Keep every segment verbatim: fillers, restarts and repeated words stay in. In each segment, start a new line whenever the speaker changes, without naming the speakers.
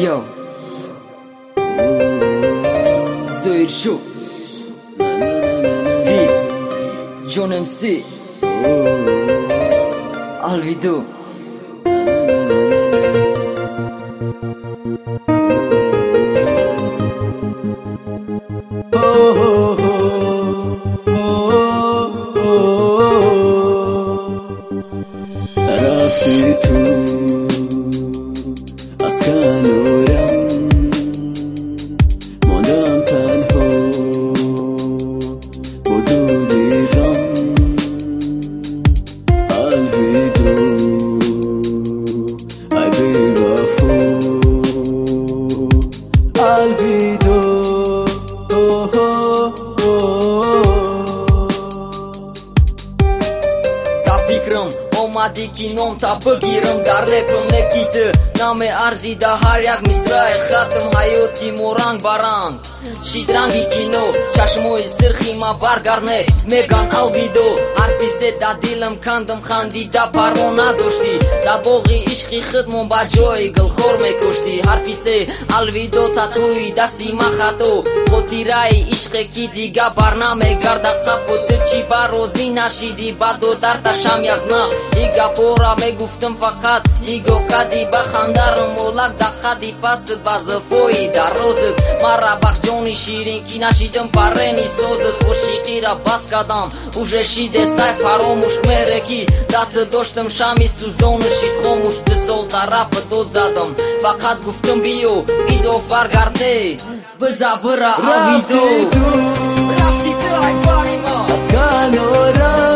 Yo Zoir Show Fit John M C Alvido
رفتی از کنارم ماندم تنها با دودی غم الویدو ای بی وفا الویدو
فکرم اومدی کینوم تا بگیرم در رپم نکیت نام ارزی دا هر یک مصرع ختم حیاتی مورنگ برنگ شیدرنگی کینو چشموی سرخی ما برگرنه میگن الویدو حرفی سه دا دیلم کندم خندی دا پروا نداشتی دا باغی عشقی خودمون با جای گلخور میکشتی حرفی سه الویدو تا توی دستی مخطو خودی رای عشق کی دیگه برنامه گردد خفت چی بروزی نشیدی بدو در تشم یزنا ایگا پورا میگفتم فقط ایگو کدی بخندرم مولک دقدی پست بزفوی در روزت مرا بخش جونی شیرین کی نشیدم پرنی سوزت خوشیقی را بس کدم اوژه شیده ستای فراموش مرکی دت داشتم شمی سوزون شید خاموش دسول طرف دود زدم فقط گفتم بیو ایدو برگرده بزا برا الویدو رفتی تو ای باری ما
از کنارم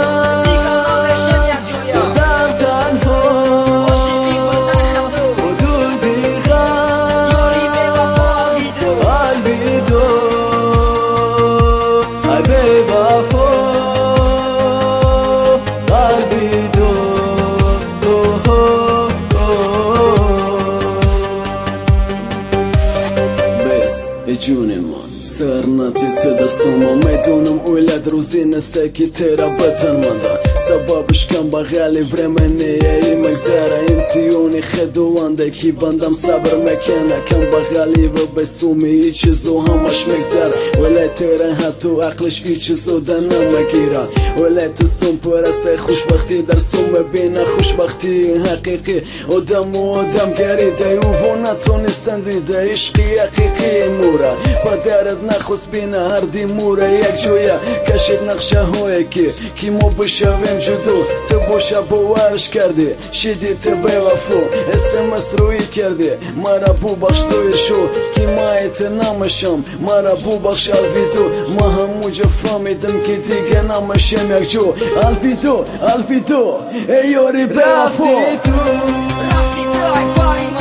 جون من سرنتی تو دستم میدونم اولاد روزی نسته که تیرا بطن منده سببش کم بغلی ورمنی ای مگذره امتیونی خدوانده کی بندم صبر مکنه کم بغلی و بسومی ای چیزو همش مگذره ولی تیره حتو عقلش ای چیزو ده نمگیره ولی تسوم پرسته خوشبختی در سوم بینه خوشبختی حقیقی آدم و آدم گریده و نتونستن دیده عشقی حقیقی موره پدرت نخواست بینه هر دی موره یک جویه کشید نقشه هایی که کی ما بشویم جدو تو باشه باورش کردی شیدی تو به وفو اسمس روی کردی مرا بو بخش زویر شو کی مایت نمشم مرا بو بخش الویدو ما همونجا فهمیدم که دیگه نمشم یک جو الویدو الویدو ای یاری به وفو
رفتی تو ای باری